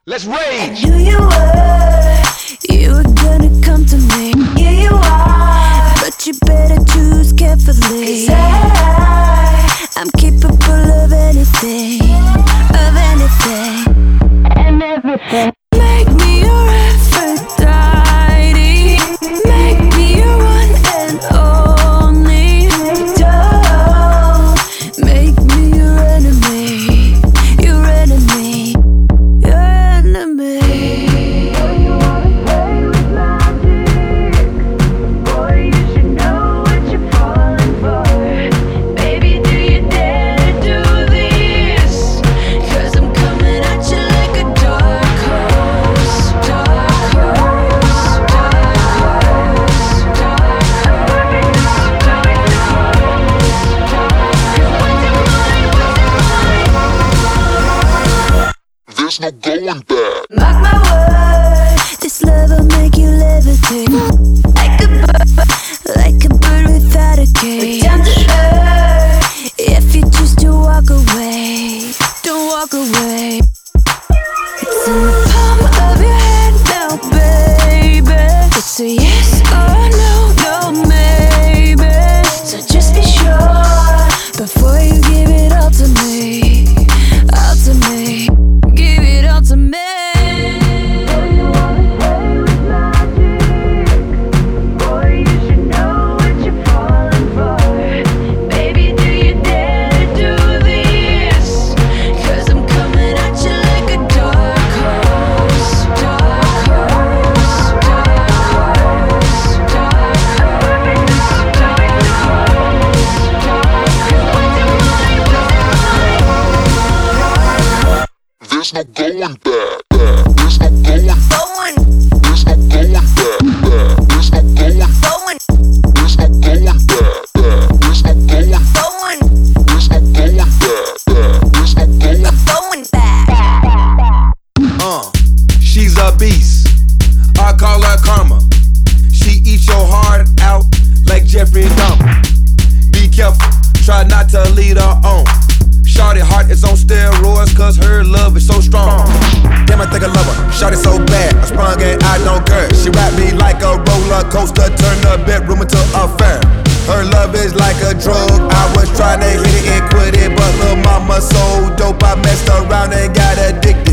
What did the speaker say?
Let's rage! Knew you were gonna come to me. Here you are, but you better choose carefully. 'Cause I'm capable of anything, and everything. Make me your Aphrodite, make me your one and only. Don't make me your enemy, your enemy, your enemy. You wanna play with magic? Boy, you should know what you're falling for. Baby, do you dare to do this? 'Cause I'm coming at you like a dark horse, dark horse, dark horse, dark horse. There's no going back. Mark my words, this love will make you levitate. Like a bird without a cage. Down to earth, if you choose to walk away, don't walk away. It's in the palm of your hand now, baby. It's a yes or no, no maybe. So just be sure before you give it all to me, all to me. Give it all to me. You wanna play with magic? Boy, you should know what you're falling for. Baby, do you dare to do this? 'Cause I'm coming at you like a dark horse, dark horse, dark horse, dark horse. There's no going back. There's no going back. Going, There's no going back. There's no going back. going, There's no going back. There's no going back. going, There's no going back. There's no going back. going back. She's a beast. I call her Karma. She eats your heart out like Jeffrey Dahmer. Be careful, try not to lead her on. Shawty heart is on steroids, cause her love is so strong. Damn, I think I love her. Shawty so bad, I sprung and I don't care. She wrapped me like a roller coaster, turned the bedroom into a fair. Her love is like a drug. I was trying to hit it and quit it, but lil' mama so dope, I messed around and got addicted.